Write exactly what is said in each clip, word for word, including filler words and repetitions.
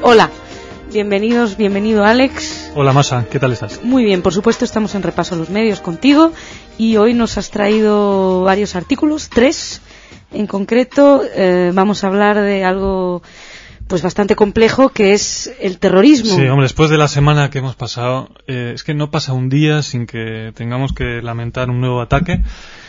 Hola, bienvenidos, bienvenido Alex. Hola Masha, ¿qué tal estás? Muy bien, por supuesto estamos en Repaso a los Medios contigo y hoy nos has traído varios artículos, tres en concreto. Eh, vamos a hablar de algo pues bastante complejo, que es el terrorismo. Sí, hombre, después de la semana que hemos pasado, eh, es que no pasa un día sin que tengamos que lamentar un nuevo ataque.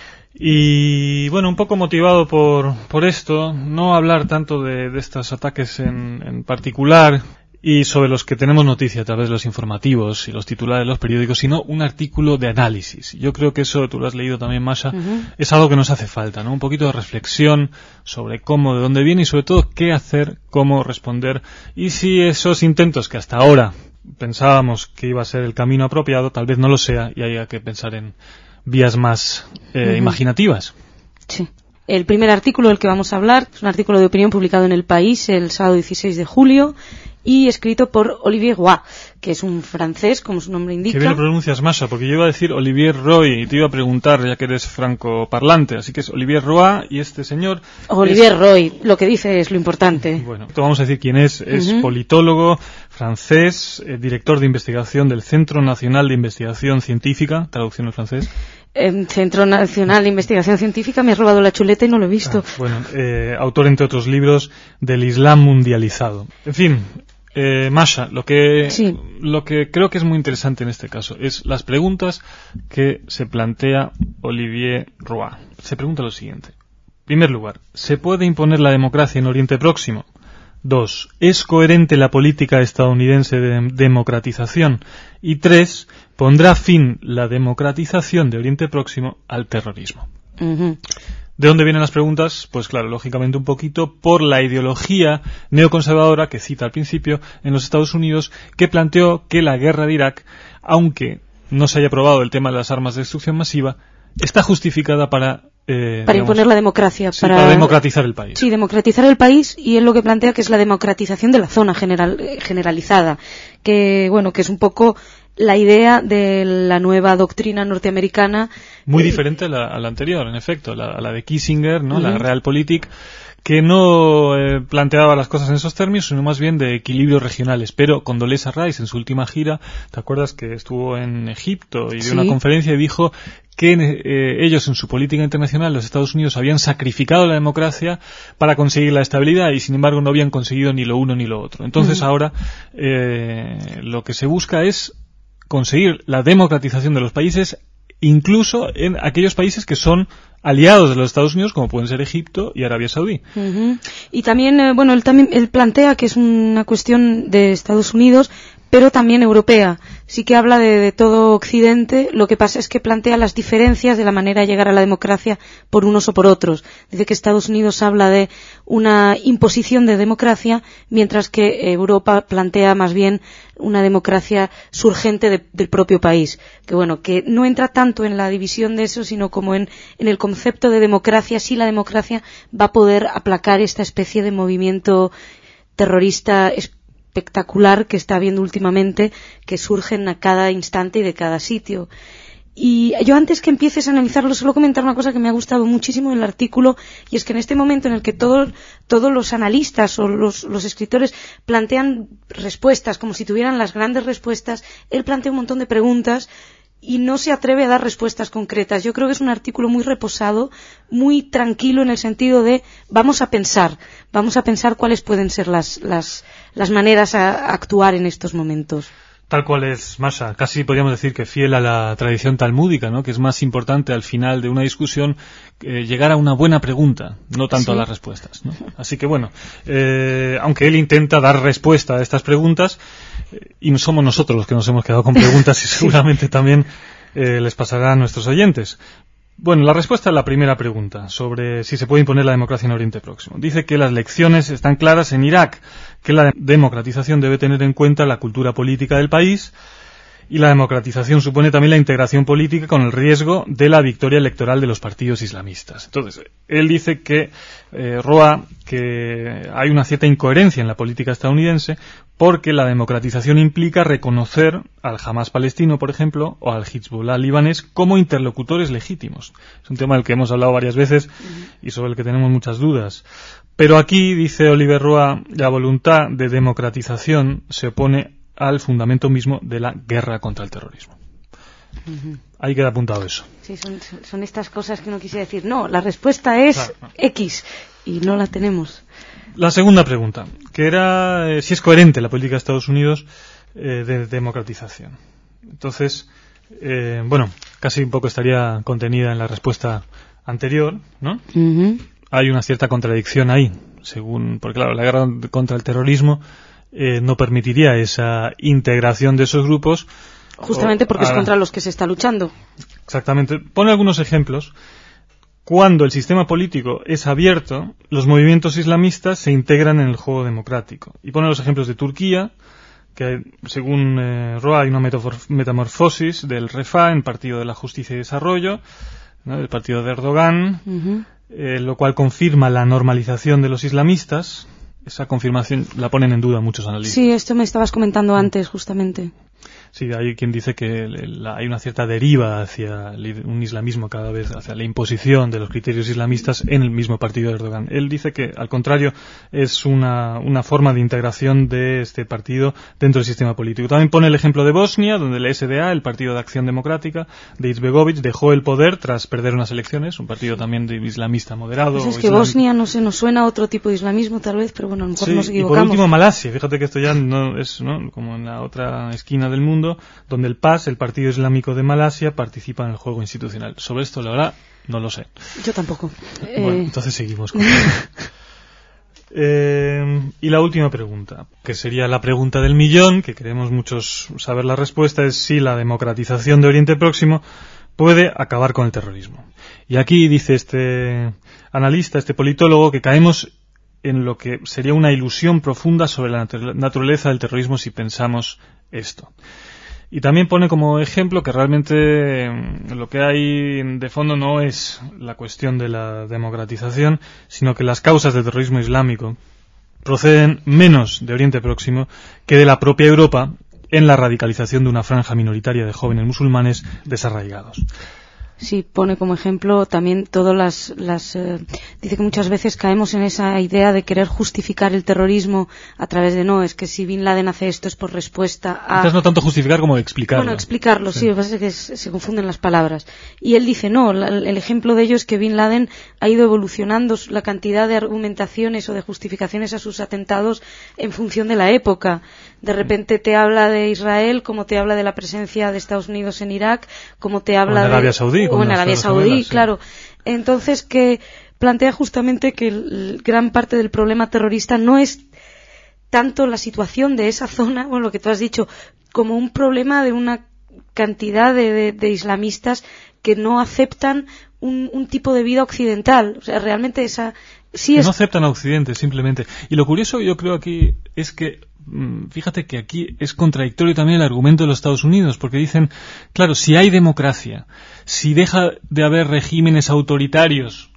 Y bueno, un poco motivado por, por esto, no hablar tanto de, de estos ataques en, en particular y sobre los que tenemos noticia a través de los informativos y los titulares de los periódicos, sino un artículo de análisis. Yo creo que eso, tú lo has leído también, Masha, uh-huh. es algo que nos hace falta, ¿no? Un poquito de reflexión sobre cómo, de dónde viene y sobre todo qué hacer, cómo responder y si esos intentos que hasta ahora pensábamos que iba a ser el camino apropiado, tal vez no lo sea y haya que pensar en vías más eh, uh-huh. imaginativas. Sí. El primer artículo del que vamos a hablar es un artículo de opinión publicado en El País el sábado dieciséis de julio y escrito por Olivier Roy, que es un francés, como su nombre indica. Qué bien lo pronuncias, Masha, porque yo iba a decir Olivier Roy y te iba a preguntar, ya que eres francoparlante, así que es Olivier Roy y este señor... Olivier es... Roy, lo que dice es lo importante. Bueno, vamos a decir quién es. Es uh-huh. politólogo francés, eh, director de investigación del Centro Nacional de Investigación Científica, traducción al francés. En Centro Nacional de Investigación Científica me he robado la chuleta y no lo he visto. Ah, bueno, eh, autor, entre otros libros, del Islam mundializado. En fin, eh, Masha, lo que, sí. lo que creo que es muy interesante en este caso es las preguntas que se plantea Olivier Roy. Se pregunta lo siguiente. En primer lugar, ¿se puede imponer la democracia en Oriente Próximo? Dos, ¿es coherente la política estadounidense de democratización? Y tres, ¿pondrá fin la democratización de Oriente Próximo al terrorismo? Uh-huh. ¿De dónde vienen las preguntas? Pues claro, lógicamente un poquito por la ideología neoconservadora que cita al principio en los Estados Unidos, que planteó que la guerra de Irak, aunque no se haya probado el tema de las armas de destrucción masiva, está justificada para... Eh, para digamos, imponer la democracia. Sí, para, para democratizar el país. Sí, democratizar el país, y él lo que plantea que es la democratización de la zona general, generalizada, que bueno, que es un poco la idea de la nueva doctrina norteamericana. Muy eh, diferente a la, a la anterior, en efecto, la, a la de Kissinger, ¿no? Uh-huh. La Realpolitik, que no eh, planteaba las cosas en esos términos, sino más bien de equilibrios regionales. Pero Condoleezza Rice, en su última gira, ¿te acuerdas que estuvo en Egipto y dio sí. una conferencia y dijo que eh, ellos en su política internacional, los Estados Unidos, habían sacrificado la democracia para conseguir la estabilidad y sin embargo no habían conseguido ni lo uno ni lo otro. Entonces uh-huh. ahora eh, lo que se busca es conseguir la democratización de los países, incluso en aquellos países que son aliados de los Estados Unidos, como pueden ser Egipto y Arabia Saudí. Uh-huh. Y también, eh, bueno, él también él plantea que es una cuestión de Estados Unidos, pero también europea. Sí que habla de, de todo Occidente, lo que pasa es que plantea las diferencias de la manera de llegar a la democracia por unos o por otros. Dice que Estados Unidos habla de una imposición de democracia, mientras que Europa plantea más bien una democracia surgente de, del propio país. Que bueno, que no entra tanto en la división de eso, sino como en, en el concepto de democracia. Sí, la democracia va a poder aplacar esta especie de movimiento terrorista espectacular que está habiendo últimamente, que surgen a cada instante y de cada sitio. Y yo, antes que empieces a analizarlo, solo comentar una cosa que me ha gustado muchísimo en el artículo, y es que en este momento en el que todo, todos los analistas o los, los escritores plantean respuestas como si tuvieran las grandes respuestas, él plantea un montón de preguntas y no se atreve a dar respuestas concretas. Yo creo que es un artículo muy reposado, muy tranquilo, en el sentido de vamos a pensar, vamos a pensar cuáles pueden ser las, las, las maneras a actuar en estos momentos. Tal cual es, Masha. Casi podríamos decir que fiel a la tradición talmúdica, ¿no? Que es más importante al final de una discusión eh, llegar a una buena pregunta, no tanto sí. a las respuestas, ¿no? Así que bueno, eh, aunque él intenta dar respuesta a estas preguntas, eh, y no somos nosotros los que nos hemos quedado con preguntas y seguramente sí. también eh, les pasará a nuestros oyentes. Bueno, la respuesta a la primera pregunta sobre si se puede imponer la democracia en Oriente Próximo. Dice que las lecciones están claras en Irak, que la democratización debe tener en cuenta la cultura política del país, y la democratización supone también la integración política con el riesgo de la victoria electoral de los partidos islamistas. Entonces, él dice que, eh, Roa, que hay una cierta incoherencia en la política estadounidense porque la democratización implica reconocer al Hamas palestino, por ejemplo, o al Hezbollah libanés como interlocutores legítimos. Es un tema del que hemos hablado varias veces y sobre el que tenemos muchas dudas. Pero aquí, dice Oliver Roa, la voluntad de democratización se opone al fundamento mismo de la guerra contra el terrorismo. Uh-huh. Ahí queda apuntado eso. Sí, son, son estas cosas que uno quisiera decir. No, la respuesta es claro, no. X, y no la tenemos. La segunda pregunta, que era eh, si es coherente la política de Estados Unidos eh, de democratización. Entonces, eh, bueno, casi un poco estaría contenida en la respuesta anterior, ¿no? Uh-huh. Hay una cierta contradicción ahí, según, porque claro, la guerra contra el terrorismo eh, no permitiría esa integración de esos grupos. Justamente porque o, a, es contra los que se está luchando. Exactamente. Pone algunos ejemplos. Cuando el sistema político es abierto, los movimientos islamistas se integran en el juego democrático. Y pone los ejemplos de Turquía, que según eh, Roa hay una metamorfosis del Refah, Partido de la Justicia y Desarrollo, ¿no?, del partido de Erdogan, uh-huh. eh, lo cual confirma la normalización de los islamistas. Esa confirmación la ponen en duda muchos analistas. Sí, esto me estabas comentando antes, justamente. Sí, hay quien dice que la, hay una cierta deriva hacia un islamismo cada vez, hacia la imposición de los criterios islamistas en el mismo partido de Erdogan. Él dice que, al contrario, es una, una forma de integración de este partido dentro del sistema político. También pone el ejemplo de Bosnia, donde el S D A, el Partido de Acción Democrática, de Izetbegovic, dejó el poder tras perder unas elecciones, un partido también de islamista moderado. Pues es que islámico. Bosnia no se nos suena a otro tipo de islamismo, tal vez, pero bueno, a lo mejor sí, nos equivocamos. Y por último, Malasia. Fíjate que esto ya no es, ¿no?, como en la otra esquina del mundo, donde el P A S, el Partido Islámico de Malasia, participa en el juego institucional. Sobre esto, la verdad, no lo sé. Yo tampoco. Bueno, eh... entonces seguimos con eh, y la última pregunta, que sería la pregunta del millón, que queremos muchos saber la respuesta, es si la democratización de Oriente Próximo puede acabar con el terrorismo. Y aquí dice este analista, este politólogo, que caemos en lo que sería una ilusión profunda sobre la naturaleza del terrorismo si pensamos esto. Y también pone como ejemplo que realmente lo que hay de fondo no es la cuestión de la democratización, sino que las causas del terrorismo islámico proceden menos de Oriente Próximo que de la propia Europa en la radicalización de una franja minoritaria de jóvenes musulmanes desarraigados. Sí, pone como ejemplo también todas las... las eh, dice que muchas veces caemos en esa idea de querer justificar el terrorismo a través de no, es que si Bin Laden hace esto es por respuesta a... Quizás no tanto justificar como explicarlo. Bueno, explicarlo, sí, sí, lo que pasa es que es, se confunden las palabras. Y él dice, no, la, el ejemplo de ello es que Bin Laden ha ido evolucionando la cantidad de argumentaciones o de justificaciones a sus atentados en función de la época. De repente te habla de Israel, como te habla de la presencia de Estados Unidos en Irak, como te habla o en Arabia Saudí, de... O en Arabia Saudí, gemelas, claro. Sí. Entonces, que plantea justamente que el, gran parte del problema terrorista no es tanto la situación de esa zona, bueno, lo que tú has dicho, como un problema de una cantidad de, de, de islamistas que no aceptan un, un tipo de vida occidental. O sea, realmente esa... Sí que es... no aceptan a Occidente, simplemente. Y lo curioso, yo creo aquí, es que fíjate que aquí es contradictorio también el argumento de los Estados Unidos, porque dicen, claro, si hay democracia, si deja de haber regímenes autoritarios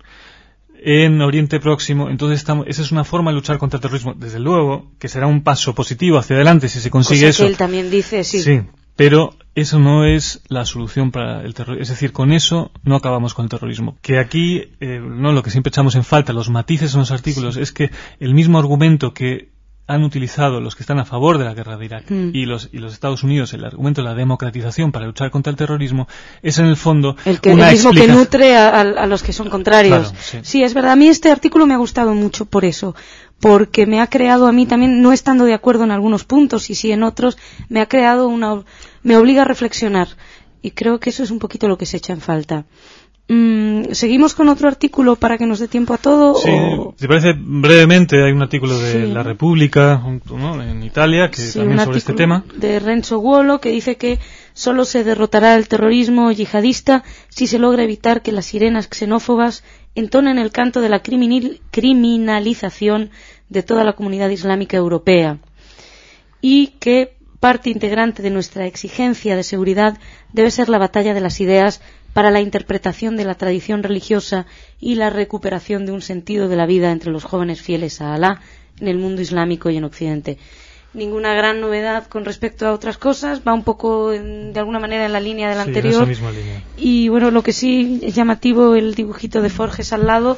en Oriente Próximo, entonces estamos, esa es una forma de luchar contra el terrorismo. Desde luego que será un paso positivo hacia adelante si se consigue Cosa eso. Que él también dice, sí. Sí, pero eso no es la solución para el terrorismo. Es decir, con eso no acabamos con el terrorismo. Que aquí, eh, no, lo que siempre echamos en falta, los matices en los artículos, sí. Es que el mismo argumento que han utilizado los que están a favor de la guerra de Irak mm. y los y los Estados Unidos, el argumento de la democratización para luchar contra el terrorismo, es en el fondo el, que, una el mismo explica... que nutre a, a los que son contrarios. Claro, sí. sí, es verdad. A mí este artículo me ha gustado mucho por eso, porque me ha creado a mí también, no estando de acuerdo en algunos puntos y sí en otros, me ha creado una... me obliga a reflexionar. Y creo que eso es un poquito lo que se echa en falta. Mm, ¿Seguimos con otro artículo para que nos dé tiempo a todo? Sí, o... si te parece, brevemente hay un artículo de sí. La República, ¿no?, en Italia, que sí, también sobre este tema. De Renzo Guolo, que dice que solo se derrotará el terrorismo yihadista si se logra evitar que las sirenas xenófobas entonen el canto de la criminal, criminalización de toda la comunidad islámica europea. Y que parte integrante de nuestra exigencia de seguridad debe ser la batalla de las ideas para la interpretación de la tradición religiosa y la recuperación de un sentido de la vida entre los jóvenes fieles a Alá en el mundo islámico y en Occidente. Ninguna gran novedad con respecto a otras cosas, va un poco en, de alguna manera en la línea de la sí, anterior. En esa misma línea. Y bueno, lo que sí es llamativo, el dibujito de Forges al lado.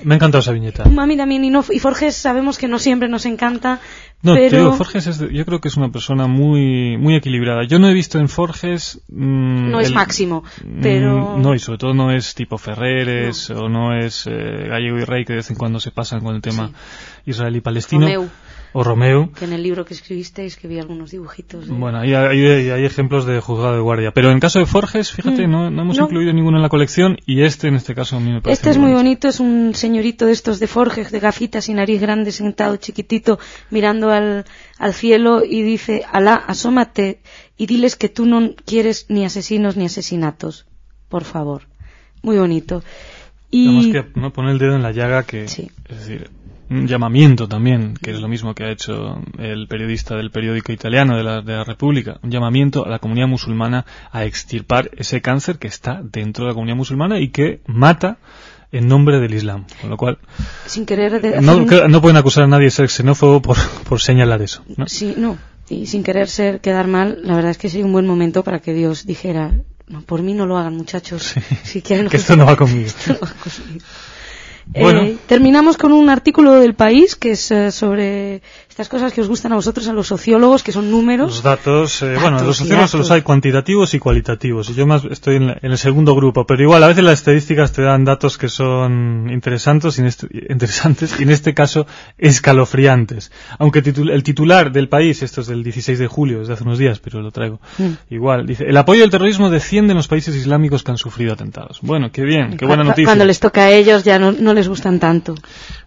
Me ha encantado esa viñeta. A mí también, y, no, y Forges sabemos que no siempre nos encanta. No, pero... te digo, Forges es de, yo creo que es una persona muy muy equilibrada. Yo no he visto en Forges... Mmm, no es el, Máximo, pero... Mmm, no, y sobre todo no es tipo Ferreres, no. o no es eh, Gallego y Rey, que de vez en cuando se pasan con el tema sí. israelí-palestino. Romeu. O Romeu. Que en el libro que escribisteis que vi algunos dibujitos. De... Bueno, hay, hay, hay ejemplos de juzgado de guardia. Pero en caso de Forges, fíjate, mm, no, no hemos no. incluido ninguno en la colección y este, en este caso, a mí me parece Este es muy muy bonito. bonito, es un señorito de estos de Forges, de gafitas y nariz grande, sentado chiquitito, mirando al, al cielo y dice: Alá, asómate y diles que tú no quieres ni asesinos ni asesinatos. Por favor. Muy bonito. Y... Tenemos que no poner el dedo en la llaga que... Sí. Es decir... un llamamiento también, que es lo mismo que ha hecho el periodista del periódico italiano de la, de la República, un llamamiento a la comunidad musulmana a extirpar ese cáncer que está dentro de la comunidad musulmana y que mata en nombre del Islam, con lo cual sin querer de no, un... no pueden acusar a nadie de ser xenófobo por, por señalar eso, ¿no? Sí, no, y sin querer ser quedar mal, la verdad es que sería un buen momento para que Dios dijera: no, por mí no lo hagan, muchachos, sí, si quieren que esto no va conmigo. Esto no va conmigo. Bueno. Eh, terminamos con un artículo del País que es eh, sobre estas cosas que os gustan a vosotros, a los sociólogos, que son números. Los datos, eh, datos bueno, los sociólogos los hay cuantitativos y cualitativos. Y yo más estoy en, la, en el segundo grupo, pero igual a veces las estadísticas te dan datos que son interesantes y en este, interesantes y en este caso escalofriantes. Aunque titul, el titular del País, esto es del dieciséis de julio, es de hace unos días, pero lo traigo. Mm. Igual, dice: el apoyo del terrorismo desciende en los países islámicos que han sufrido atentados. Bueno, qué bien, qué buena noticia. Cuando les toca a ellos ya no, no les gustan tanto.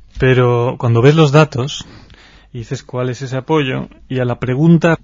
Pero cuando ves los datos y dices cuál es ese apoyo, y a la pregunta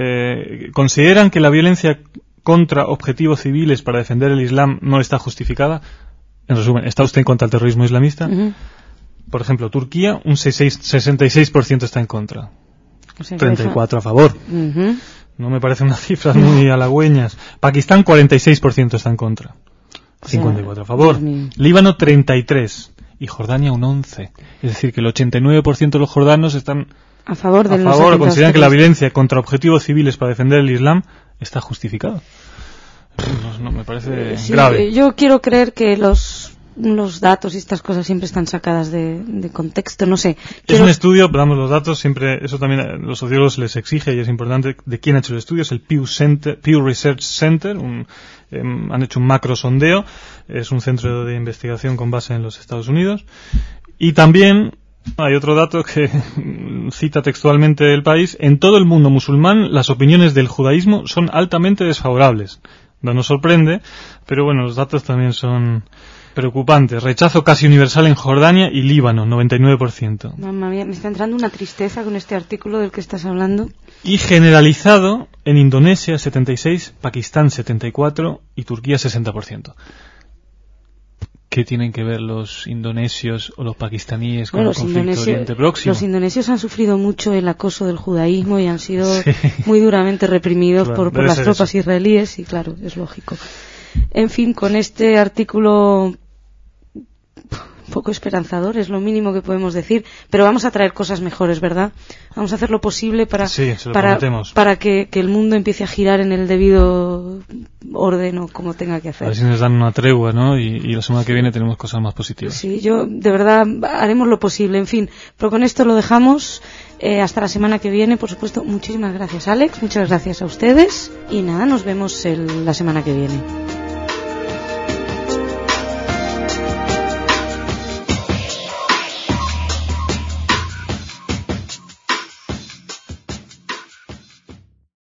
eh, ¿consideran que la violencia contra objetivos civiles para defender el Islam no está justificada? En resumen, ¿está usted en contra del terrorismo islamista? Uh-huh. Por ejemplo, Turquía, un sesenta y seis por ciento está en contra, o sea, treinta y cuatro por ciento a favor. Uh-huh. No me parecen unas cifras muy halagüeñas. Pakistán, cuarenta y seis por ciento está en contra, cincuenta y cuatro por ciento a favor. Líbano, treinta y tres por ciento. Y Jordania un once. Es decir, que el ochenta y nueve por ciento de los jordanos están a favor, de a favor o consideran que la violencia contra objetivos civiles para defender el Islam está justificada. No, no, me parece sí, grave. Yo quiero creer que los los datos y estas cosas siempre están sacadas de, de contexto, no sé. Quiero... Es un estudio, damos los datos, siempre, eso también a los sociólogos les exige y es importante de quién ha hecho el estudio, es el Pew, Center, Pew Research Center, un, eh, han hecho un macro sondeo, es un centro de investigación con base en los Estados Unidos, y también hay otro dato que cita textualmente el País: en todo el mundo musulmán las opiniones del judaísmo son altamente desfavorables. No nos sorprende, pero bueno, los datos también son preocupantes. Rechazo casi universal en Jordania y Líbano, noventa y nueve por ciento. Mamma mía, me está entrando una tristeza con este artículo del que estás hablando. Y generalizado en Indonesia, setenta y seis por ciento, Pakistán, setenta y cuatro por ciento y Turquía, sesenta por ciento. ¿Qué tienen que ver los indonesios o los pakistaníes con bueno, el conflicto de Oriente Próximo? Los indonesios han sufrido mucho el acoso del judaísmo y han sido sí. muy duramente reprimidos claro, por, por las tropas eso. israelíes y claro, es lógico. En fin, con este artículo poco esperanzador, es lo mínimo que podemos decir, pero vamos a traer cosas mejores, ¿verdad? Vamos a hacer lo posible para, sí, se lo para, prometemos. para que, que el mundo empiece a girar en el debido orden o como tenga que hacer. A ver si nos dan una tregua, ¿no? Y, y la semana que viene tenemos cosas más positivas. Sí, yo, de verdad, haremos lo posible, en fin, pero con esto lo dejamos. Eh, hasta la semana que viene, por supuesto. Muchísimas gracias, Alex, muchas gracias a ustedes y nada, nos vemos el, la semana que viene.